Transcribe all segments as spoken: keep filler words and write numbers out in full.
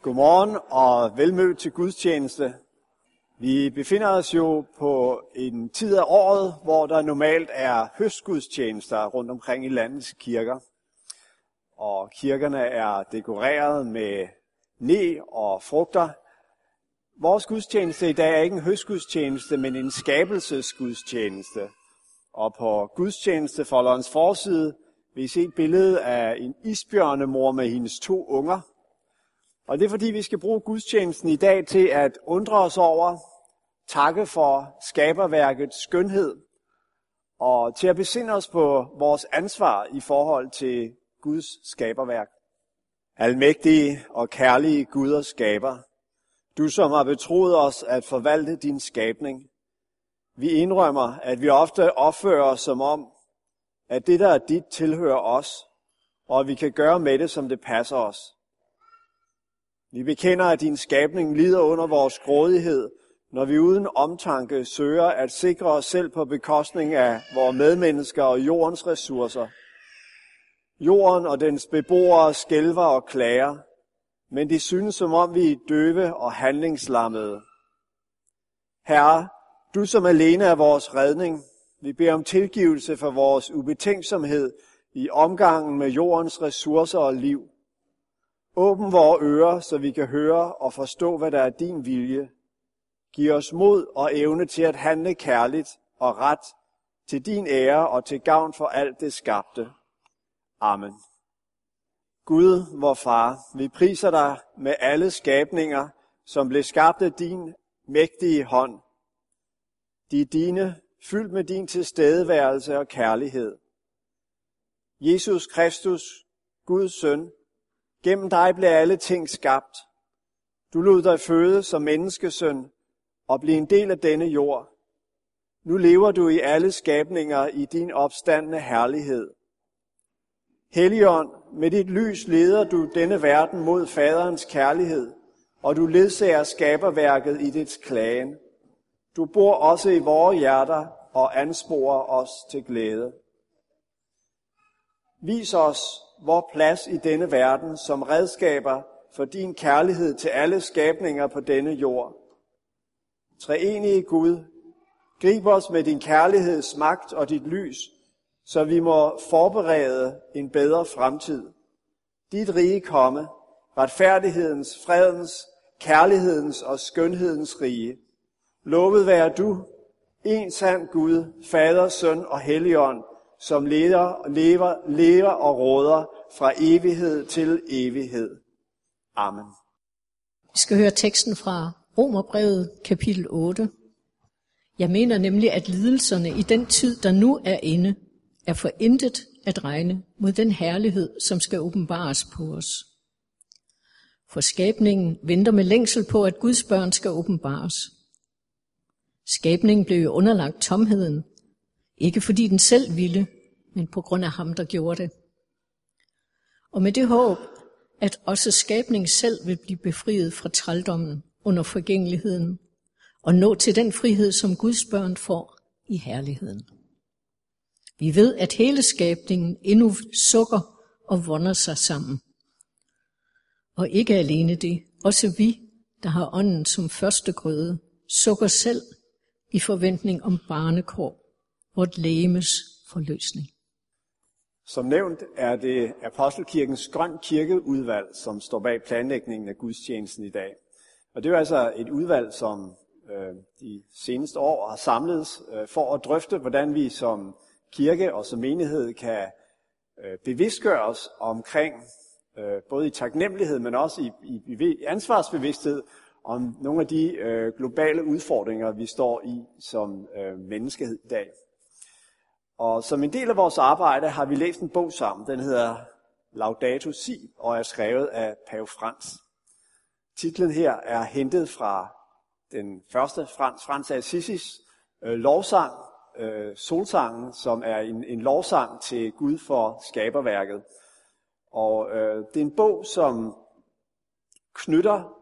Godmorgen og velmødt til gudstjeneste. Vi befinder os jo på en tid af året, hvor der normalt er høstgudstjenester rundt omkring i landets kirker. Og kirkerne er dekoreret med ne og frugter. Vores gudstjeneste i dag er ikke en høstgudstjeneste, men en skabelsesgudstjeneste. Og på gudstjenestefolderens forside vil I se et billede af en isbjørnemor med hendes to unger. Og det er fordi, vi skal bruge gudstjenesten i dag til at undre os over, takke for skaberværkets skønhed, og til at besinde os på vores ansvar i forhold til Guds skaberværk. Almægtige og kærlige Gud og skaber, du som har betroet os at forvalte din skabning. Vi indrømmer, at vi ofte opfører os som om, at det der er dit tilhører os, og at vi kan gøre med det, som det passer os. Vi bekender, at din skabning lider under vores grådighed, når vi uden omtanke søger at sikre os selv på bekostning af vores medmennesker og jordens ressourcer. Jorden og dens beboere skælver og klager, men det synes som om vi er døve og handlingslammede. Herre, du som alene er vores redning, vi beder om tilgivelse for vores ubetænksomhed i omgangen med jordens ressourcer og liv. Åbn vores ører, så vi kan høre og forstå, hvad der er din vilje. Giv os mod og evne til at handle kærligt og ret til din ære og til gavn for alt det skabte. Amen. Gud, vor far, vi priser dig med alle skabninger, som blev skabt af din mægtige hånd. De er dine, fyldt med din tilstedeværelse og kærlighed. Jesus Kristus, Guds søn, gennem dig blev alle ting skabt. Du lod dig føde som menneskesøn og blev en del af denne jord. Nu lever du i alle skabninger i din opstandne herlighed. Helligånd, med dit lys leder du denne verden mod faderens kærlighed, og du ledsager skaberværket i dets klagen. Du bor også i vores hjerter og ansporer os til glæde. Vis os vor plads i denne verden som redskaber for din kærlighed til alle skabninger på denne jord. Treenige Gud, grib os med din kærligheds magt og dit lys, så vi må forberede en bedre fremtid. Dit rige komme, retfærdighedens, fredens, kærlighedens og skønhedens rige. Lovet være du, en sand Gud, Fader, Søn og Helligånd, som lever, lever, lever og råder fra evighed til evighed. Amen. Vi skal høre teksten fra Romerbrevet kapitel otte. Jeg mener nemlig, at lidelserne i den tid, der nu er inde, er for intet at regne mod den herlighed, som skal åbenbares på os. For skabningen venter med længsel på, at Guds børn skal åbenbares. Skabningen blev jo underlagt tomheden, ikke fordi den selv ville, men på grund af ham, der gjorde det. Og med det håb, at også skabningen selv vil blive befriet fra trældommen under forgængeligheden, og nå til den frihed, som Guds børn får i herligheden. Vi ved, at hele skabningen endnu sukker og vonder sig sammen. Og ikke alene det, også vi, der har ånden som første grøde, sukker selv i forventning om barnekår, vort legemes forløsning. Som nævnt er det Apostelkirkens Grøn Kirkeudvalg, som står bag planlægningen af gudstjenesten i dag. Og det er altså et udvalg, som øh, de seneste år har samlet øh, for at drøfte, hvordan vi som kirke og som menighed kan øh, bevidstgøre os omkring, øh, både i taknemmelighed, men også i, i, i ansvarsbevidsthed, om nogle af de øh, globale udfordringer, vi står i som øh, menneskehed i dag. Og som en del af vores arbejde har vi læst en bog sammen. Den hedder Laudato Si og er skrevet af Pave Frans. Titlen her er hentet fra den første Frans, Frans af Assisis øh, lovsang, øh, Solsangen, som er en, en lovsang til Gud for skaberværket. Og øh, det er en bog, som knytter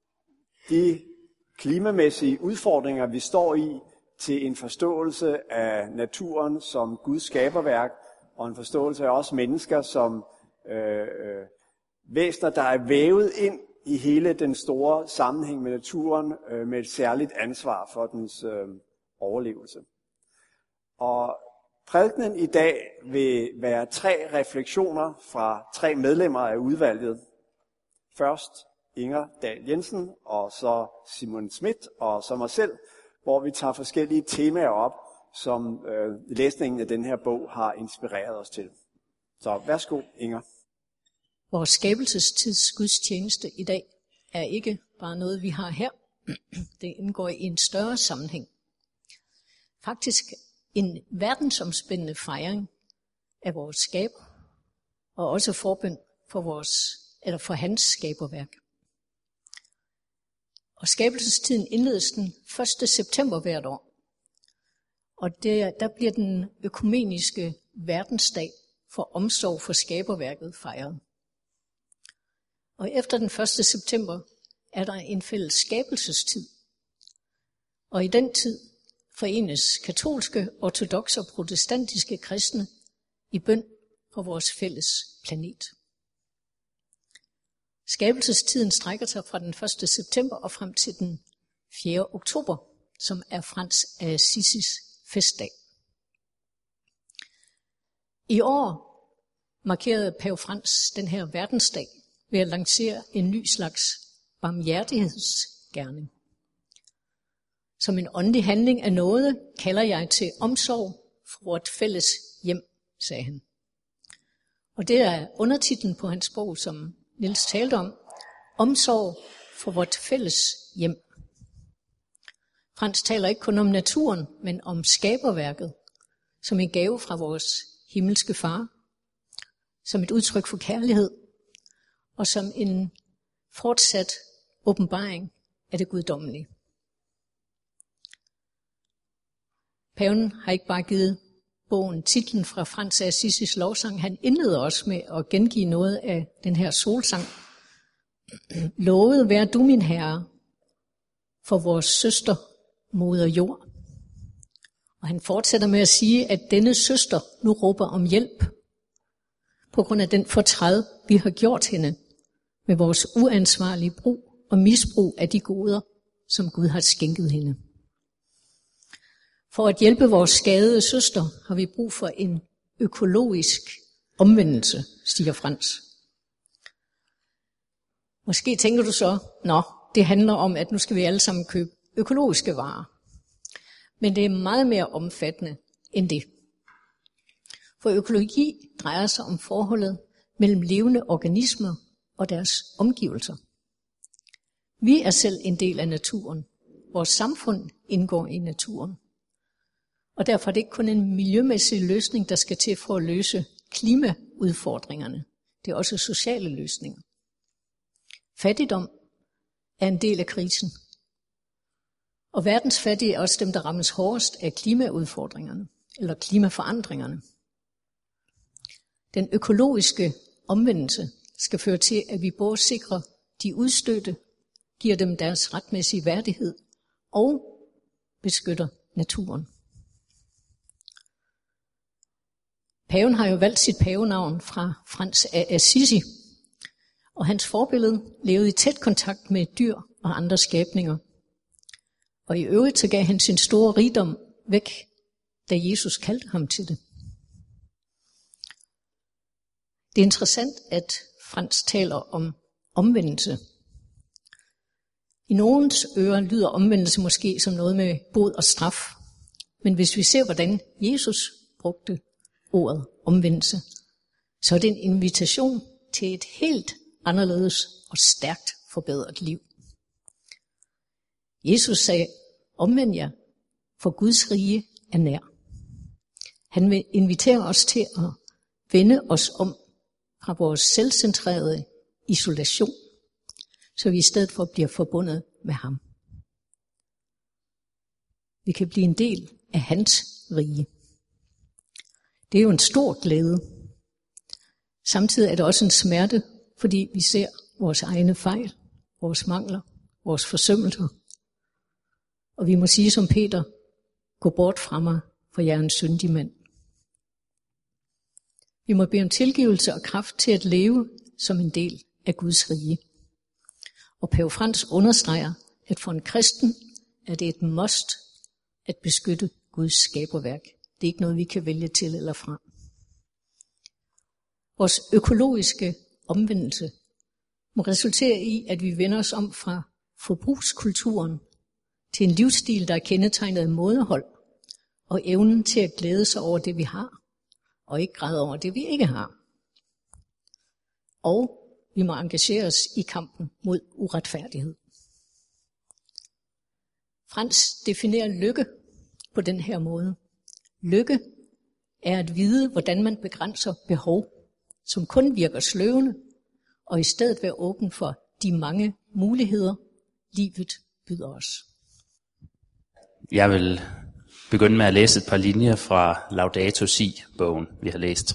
de klimamæssige udfordringer, vi står i, til en forståelse af naturen som Guds skaberværk, og en forståelse af os mennesker som øh, øh, væsener, der er vævet ind i hele den store sammenhæng med naturen, øh, med et særligt ansvar for dens øh, overlevelse. Og prædikenen i dag vil være tre refleksioner fra tre medlemmer af udvalget. Først Inger Dahl Jensen, og så Simon Schmidt, og så mig selv, hvor vi tager forskellige temaer op, som øh, læsningen af den her bog har inspireret os til. Så værsgo, Inger. Vores skabelsestids gudstjeneste i dag er ikke bare noget, vi har her. Det indgår i en større sammenhæng. Faktisk en verdensomspændende fejring af vores skaber, og også forbøn for, vores, eller for hans skaberværk. Og skabelsestiden indledes den første september hvert år. Og der, der bliver den økumeniske verdensdag for omsorg for skaberværket fejret. Og efter den første september er der en fælles skabelsestid. Og i den tid forenes katolske, ortodokse og protestantiske kristne i bøn for vores fælles planet. Skabelsestiden strækker sig fra den første september og frem til den fjerde oktober, som er Frans af Assisis festdag. I år markerede Pave Frans den her verdensdag ved at lancere en ny slags barmhjertighedsgerning. Som en åndelig handling af nåde kalder jeg til omsorg for vort fælles hjem, sagde han. Og det er undertitlen på hans bog, som Niels talte om, omsorg for vort fælles hjem. Frans taler ikke kun om naturen, men om skaberværket, som en gave fra vores himmelske far, som et udtryk for kærlighed, og som en fortsat åbenbaring af det guddommelige. Paven har ikke bare givet bogen titlen fra Frans af Assisis lovsang, han indleder også med at gengive noget af den her solsang. Lovet vær du, min herre, for vores søster, moder jord. Og han fortsætter med at sige, at denne søster nu råber om hjælp, på grund af den fortræd, vi har gjort hende, med vores uansvarlige brug og misbrug af de goder, som Gud har skænket hende. For at hjælpe vores skadede søster har vi brug for en økologisk omvendelse, siger Frans. Måske tænker du så, nå, det handler om, at nu skal vi alle sammen købe økologiske varer. Men det er meget mere omfattende end det. For økologi drejer sig om forholdet mellem levende organismer og deres omgivelser. Vi er selv en del af naturen. Vores samfund indgår i naturen. Og derfor er det ikke kun en miljømæssig løsning, der skal til for at løse klimaudfordringerne. Det er også sociale løsninger. Fattigdom er en del af krisen. Og verdens fattige er også dem, der rammes hårdest af klimaudfordringerne, eller klimaforandringerne. Den økologiske omvendelse skal føre til, at vi både sikrer de udstødte, giver dem deres retmæssige værdighed og beskytter naturen. Paven har jo valgt sit pavenavn fra Frans af Assisi, og hans forbillede levede i tæt kontakt med dyr og andre skabninger. Og i øvrigt så gav han sin store rigdom væk, da Jesus kaldte ham til det. Det er interessant, at Frans taler om omvendelse. I nogens ører lyder omvendelse måske som noget med bod og straf. Men hvis vi ser, hvordan Jesus brugte ordet omvendelse, så er det en invitation til et helt anderledes og stærkt forbedret liv. Jesus sagde, omvend jer, for Guds rige er nær. Han vil invitere os til at vende os om fra vores selvcentrerede isolation, så vi i stedet for bliver forbundet med ham. Vi kan blive en del af hans rige. Det er jo en stor glæde. Samtidig er det også en smerte, fordi vi ser vores egne fejl, vores mangler, vores forsømmelser. Og vi må sige som Peter, gå bort fra mig, for jeg er en syndig mand. Vi må bede om tilgivelse og kraft til at leve som en del af Guds rige. Og Pave Frans understreger, at for en kristen er det et must at beskytte Guds skaberværk. Det er ikke noget, vi kan vælge til eller fra. Vores økologiske omvendelse må resultere i, at vi vender os om fra forbrugskulturen til en livsstil, der er kendetegnet af mådehold og evnen til at glæde sig over det, vi har, og ikke græde over det, vi ikke har. Og vi må engagere os i kampen mod uretfærdighed. Frans definerer lykke på den her måde. Lykke er at vide, hvordan man begrænser behov, som kun virker sløvende, og i stedet være åben for de mange muligheder, livet byder os. Jeg vil begynde med at læse et par linjer fra Laudato Si-bogen, vi har læst.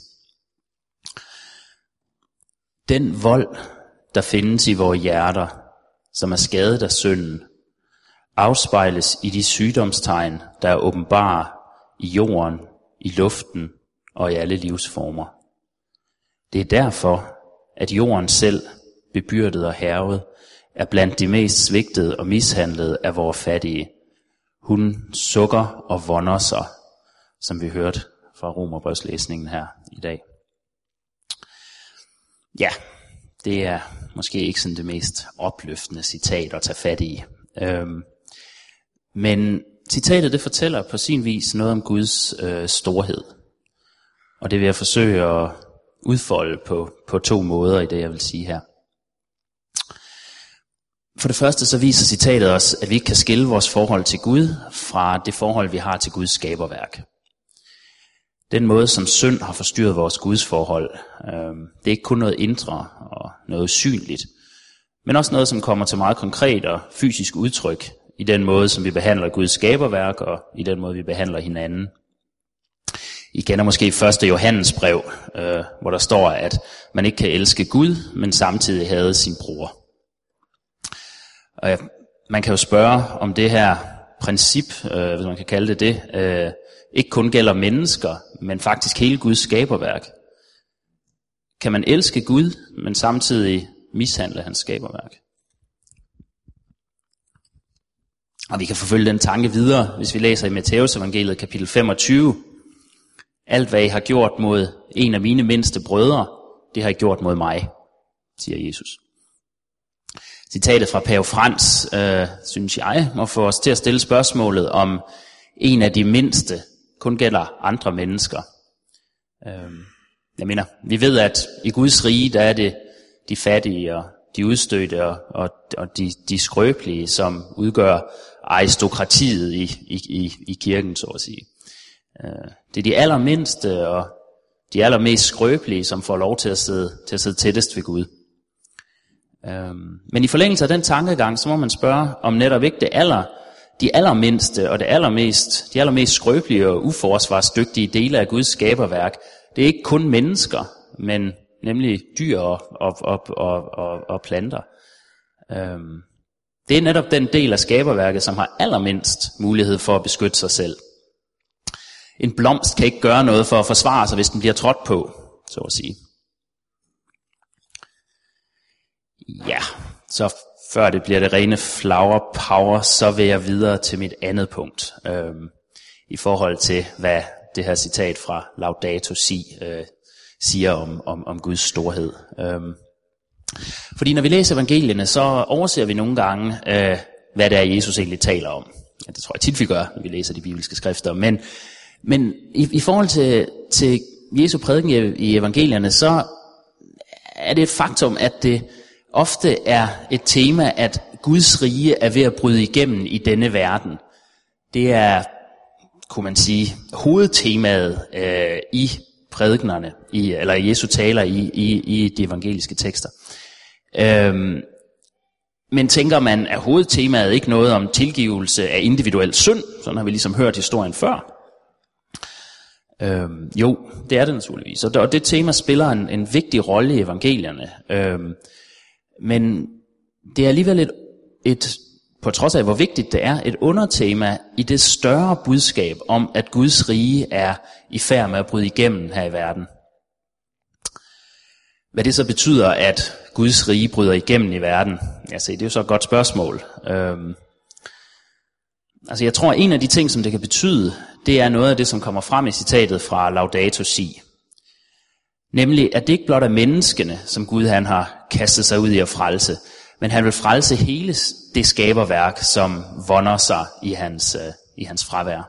Den vold, der findes i vores hjerter, som er skadet af synden, afspejles i de sygdomstegn, der er åbenbare i jorden, i luften og i alle livsformer. Det er derfor, at jorden selv, bebyrdet og hærget, er blandt de mest svigtede og mishandlede af vores fattige. Hun sukker og vonder sig, som vi hørte fra Romerbrevslæsningen her i dag. Ja, det er måske ikke sådan det mest opløftende citat at tage fat i. Øhm, men citatet det fortæller på sin vis noget om Guds øh, storhed. Og det vil jeg forsøge at udfolde på, på to måder i det, jeg vil sige her. For det første så viser citatet os, at vi ikke kan skille vores forhold til Gud fra det forhold, vi har til Guds skaberværk. Den måde, som synd har forstyrret vores Guds forhold, øh, det er ikke kun noget indre og noget usynligt, men også noget, som kommer til meget konkret og fysisk udtryk i den måde, som vi behandler Guds skaberværk og i den måde, vi behandler hinanden. I kender måske første Johannes brev, øh, hvor der står, at man ikke kan elske Gud, men samtidig hade sin bror. Og ja, man kan jo spørge, om det her princip, øh, hvis man kan kalde det det, øh, ikke kun gælder mennesker, men faktisk hele Guds skaberværk. Kan man elske Gud, men samtidig mishandle hans skaberværk? Og vi kan forfølge den tanke videre, hvis vi læser i Matthæus evangeliet kapitel femogtyve. Alt hvad I har gjort mod en af mine mindste brødre, det har I gjort mod mig, siger Jesus. Citatet fra Pave Frans, øh, synes jeg, må få os til at stille spørgsmålet, om en af de mindste kun gælder andre mennesker. Øh, jeg mener, vi ved, at i Guds rige, der er det de fattige og de udstødte og, og, og de, de skrøbelige, som udgør aristokratiet i, i, i, i kirken, så at sige. Øh, det er de allermindste og de allermest skrøbelige, som får lov til at sidde, til at sidde tættest ved Gud. Men i forlængelse af den tankegang, så må man spørge, om netop ikke det aller, de allermindste og det allermest, de allermest skrøbelige og uforsvarsdygtige dele af Guds skaberværk, det er ikke kun mennesker, men nemlig dyr og, og, og, og, og, og planter. Det er netop den del af skaberværket, som har allermindst mulighed for at beskytte sig selv. En blomst kan ikke gøre noget for at forsvare sig, hvis den bliver trådt på, så at sige. Ja, så før det bliver det rene flower power, så vil jeg videre til mit andet punkt. Øhm, I forhold til, hvad det her citat fra Laudato Si øh, siger om, om, om Guds storhed. Øhm, fordi når vi læser evangelierne, så overser vi nogle gange, øh, hvad det er, Jesus egentlig taler om. Ja, det tror jeg tit, vi gør, når vi læser de bibelske skrifter. Men, men i, i forhold til, til Jesu prædiken i, i evangelierne, så er det et faktum, at det ofte er et tema, at Guds rige er ved at bryde igennem i denne verden. Det er, kunne man sige, hovedtemaet øh, i prædikenerne, i, eller Jesu taler i, i, i de evangeliske tekster. Øhm, men tænker man, er hovedtemaet ikke noget om tilgivelse af individuel synd? Sådan har vi ligesom hørt historien før. Øhm, jo, det er det naturligvis. Og det, og det tema spiller en, en vigtig rolle i evangelierne. Øhm, Men det er alligevel et, et, på trods af hvor vigtigt det er, et undertema i det større budskab om, at Guds rige er i færd med at bryde igennem her i verden. Hvad det så betyder, at Guds rige bryder igennem i verden? Altså, det er jo så et godt spørgsmål. Øhm, altså, jeg tror, at en af de ting, som det kan betyde, det er noget af det, som kommer frem i citatet fra Laudato Si. Nemlig, at det ikke blot er menneskene, som Gud han har kastet sig ud i at frelse, men han vil frelse hele det skaberværk, som vonder sig i hans, øh, i hans fravær.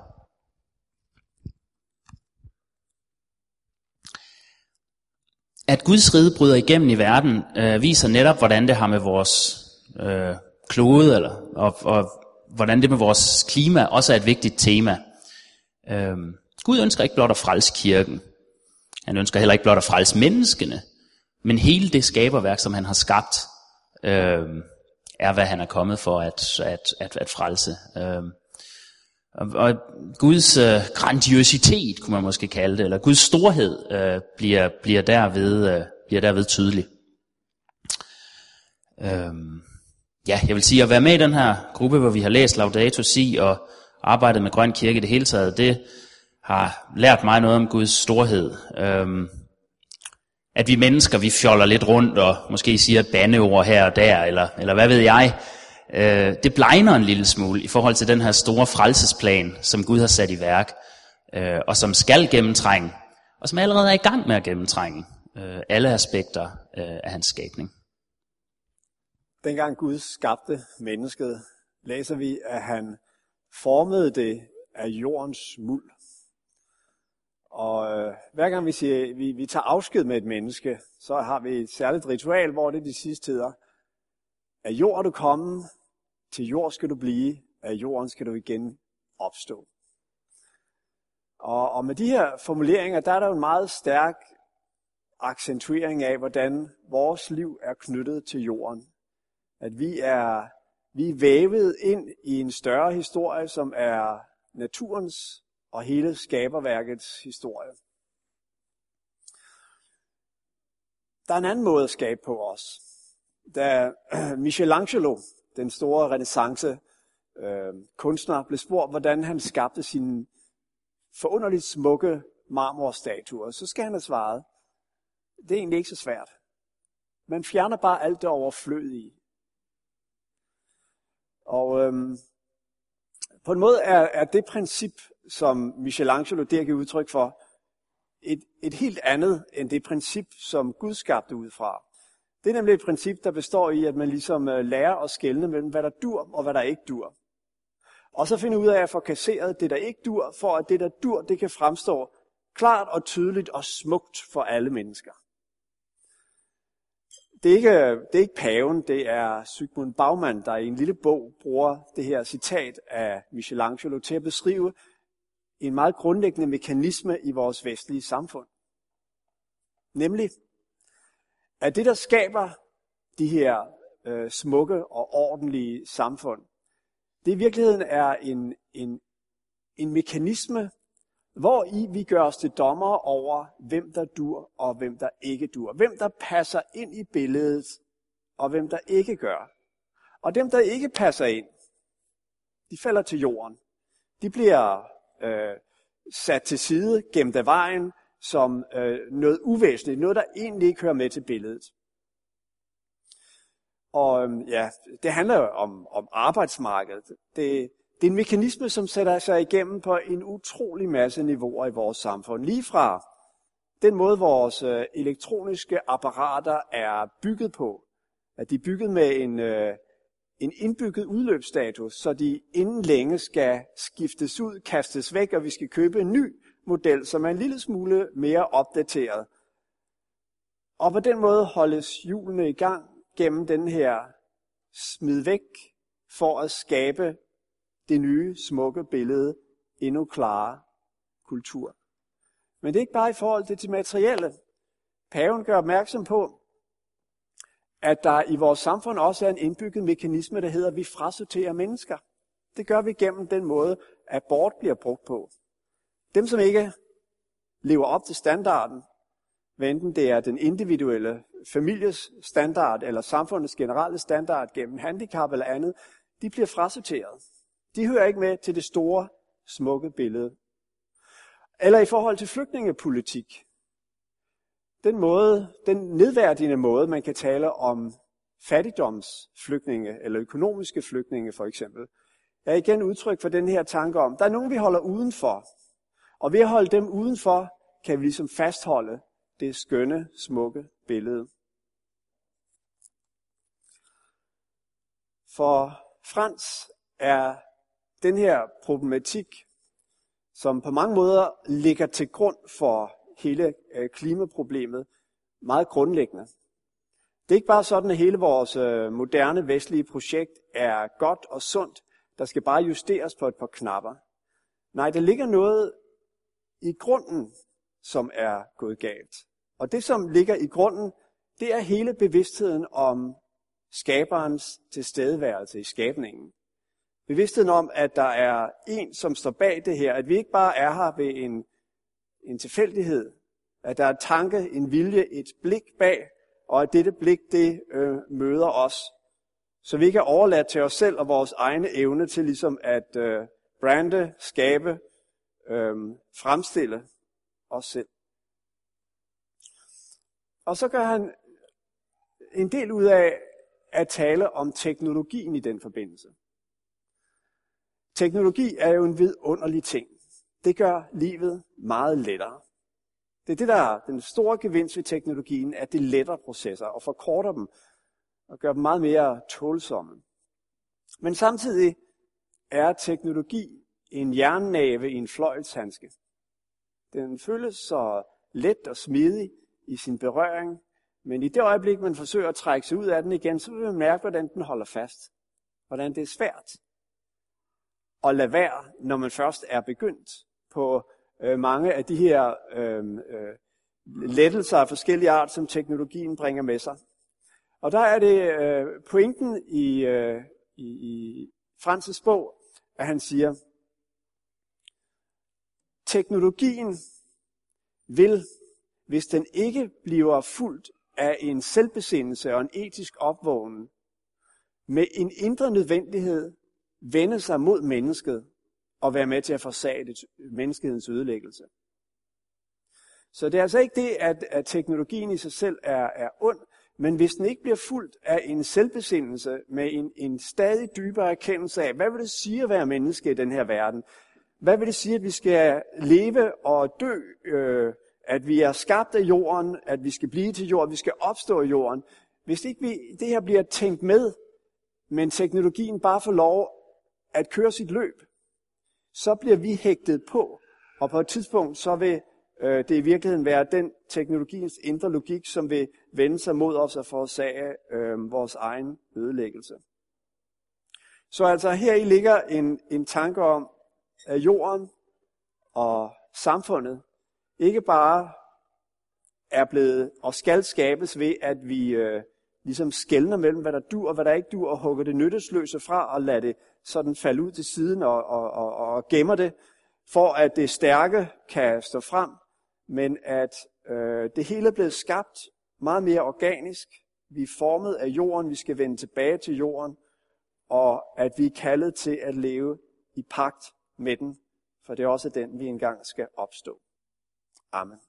At Guds rige bryder igennem i verden, øh, viser netop, hvordan det har med vores øh, klode, eller, og, og hvordan det med vores klima også er et vigtigt tema. Øh, Gud ønsker ikke blot at frelse kirken. Han ønsker heller ikke blot at frelse menneskene. Men hele det skaberværk, som han har skabt, øh, er hvad han er kommet for at, at, at, at frelse. Øh, og, og Guds øh, grandiositet, kunne man måske kalde det, eller Guds storhed, øh, bliver, bliver, derved, øh, bliver derved tydelig. Øh, ja, jeg vil sige, at være med i den her gruppe, hvor vi har læst Laudato Si og arbejdet med Grøn Kirke i det hele taget, det har lært mig noget om Guds storhed. Øhm, at vi mennesker, vi fjoller lidt rundt og måske siger et bandeord her og der, eller, eller hvad ved jeg. Øh, det blegner en lille smule i forhold til den her store frelsesplan, som Gud har sat i værk, øh, og som skal gennemtrænge, og som allerede er i gang med at gennemtrænge øh, alle aspekter øh, af hans skabning. Dengang Gud skabte mennesket, læser vi, at han formede det af jordens muld. Og øh, hver gang vi, siger, vi, vi tager afsked med et menneske, så har vi et særligt ritual, hvor det de sidste hedder, af jord er du kommet, til jord skal du blive, af jorden skal du igen opstå. Og, og med de her formuleringer, der er der jo en meget stærk accentuering af, hvordan vores liv er knyttet til jorden. At vi er, vi er vævet ind i en større historie, som er naturens og hele skaberværkets historie. Der er en anden måde at skabe på os. Da Michelangelo, den store renæssance øh, kunstner, blev spurgt, hvordan han skabte sine forunderligt smukke marmorstatuer, så skal han have svaret, det er egentlig ikke så svært. Man fjerner bare alt det overflødige. Og øhm, på en måde er, er det princip, som Michelangelo der giver udtryk for, et, et helt andet end det princip, som Gud skabte ud fra. Det er nemlig et princip, der består i, at man ligesom lærer at skelne mellem, hvad der dur og hvad der ikke dur. Og så finde ud af at få kasseret det, der ikke dur, for at det, der dur, det kan fremstå klart og tydeligt og smukt for alle mennesker. Det er ikke, det er ikke paven, det er Zygmunt Bauman, der i en lille bog bruger det her citat af Michelangelo til at beskrive en meget grundlæggende mekanisme i vores vestlige samfund. Nemlig, at det, der skaber de her øh, smukke og ordentlige samfund, det i virkeligheden er en, en, en mekanisme, hvor i vi gør os til dommere over, hvem der dur og hvem der ikke dur. Hvem der passer ind i billedet, og hvem der ikke gør. Og dem, der ikke passer ind, de falder til jorden. De bliver øh, sat til side, gemt af vejen, som øh, noget uvæsentligt, noget der egentlig ikke hører med til billedet. Og ja, det handler jo om, om arbejdsmarkedet. Det, det er en mekanisme, som sætter sig igennem på en utrolig masse niveauer i vores samfund. Lige fra den måde, vores øh, elektroniske apparater er bygget på, at de er bygget med en, øh, en indbygget udløbsstatus, så de inden længe skal skiftes ud, kastes væk, og vi skal købe en ny model, som er en lille smule mere opdateret. Og på den måde holdes hjulene i gang gennem den her smid væk for at skabe det nye, smukke billede, endnu klarere kultur. Men det er ikke bare i forhold til det materielle. Paven gør opmærksom på, at der i vores samfund også er en indbygget mekanisme, der hedder, at vi frasorterer mennesker. Det gør vi gennem den måde, abort bliver brugt på. Dem, som ikke lever op til standarden, hvad enten det er den individuelle families standard, eller samfundets generelle standard gennem handicap eller andet, de bliver frasorteret. De hører ikke med til det store, smukke billede. Eller i forhold til flygtningepolitik. Den måde, den nedværdigende måde, man kan tale om fattigdomsflygtninge eller økonomiske flygtninge for eksempel, er igen udtryk for den her tanke om, der er nogen, vi holder udenfor. Og ved at holde dem udenfor, kan vi ligesom fastholde det skønne, smukke billede. For Frans er den her problematik, som på mange måder ligger til grund for hele klimaproblemet, meget grundlæggende. Det er ikke bare sådan, at hele vores moderne vestlige projekt er godt og sundt, der skal bare justeres på et par knapper. Nej, der ligger noget i grunden, som er gået galt. Og det, som ligger i grunden, det er hele bevidstheden om skaberens tilstedeværelse i skabningen. Bevidstheden om, at der er en, som står bag det her, at vi ikke bare er her ved en, en tilfældighed, at der er en tanke, en vilje, et blik bag, og at dette blik, det øh, møder os. Så vi ikke er overladt til os selv og vores egne evne til ligesom at øh, brande, skabe, øh, fremstille os selv. Og så gør han en del ud af at tale om teknologien i den forbindelse. Teknologi er jo en vidunderlig ting. Det gør livet meget lettere. Det er det, der er den store gevinst ved teknologien, at det letter processer og forkorter dem og gør dem meget mere tålsomme. Men samtidig er teknologi en jernnæve i en fløjlshandske. Den føles så let og smidig i sin berøring, men i det øjeblik, man forsøger at trække sig ud af den igen, så vil man mærke, hvordan den holder fast. Hvordan det er svært at lade være, når man først er begyndt på øh, mange af de her øh, øh, lettelser af forskellige art, som teknologien bringer med sig. Og der er det øh, pointen i, øh, i, i Frans' bog, at han siger, teknologien vil, hvis den ikke bliver fuldt af en selvbesindelse og en etisk opvågen, med en indre nødvendighed vende sig mod mennesket og være med til at forsage menneskehedens ødelæggelse. Så det er altså ikke det, at, at teknologien i sig selv er, er ond, men hvis den ikke bliver fuldt af en selvbesindelse med en, en stadig dybere erkendelse af, hvad vil det sige at være menneske i den her verden? Hvad vil det sige, at vi skal leve og dø, øh, at vi er skabt af jorden, at vi skal blive til jorden, at vi skal opstå i jorden? Hvis ikke vi, det her bliver tænkt med, men teknologien bare får lov at køre sit løb, så bliver vi hægtet på, og på et tidspunkt så vil øh, det i virkeligheden være den teknologiens indre logik, som vil vende sig mod os og forårsage øh, vores egen ødelæggelse. Så altså her i ligger en, en tanke om, at jorden og samfundet ikke bare er blevet og skal skabes ved, at vi øh, ligesom skelner mellem, hvad der dur og hvad der ikke dur, og hugger det nyttesløse fra og lader det sådan falde ud til siden og, og, og, og gemmer det, for at det stærke kan stå frem, men at øh, det hele er blevet skabt meget mere organisk. Vi er formet af jorden, vi skal vende tilbage til jorden, og at vi er kaldet til at leve i pagt med den, for det er også den, vi engang skal opstå. Amen.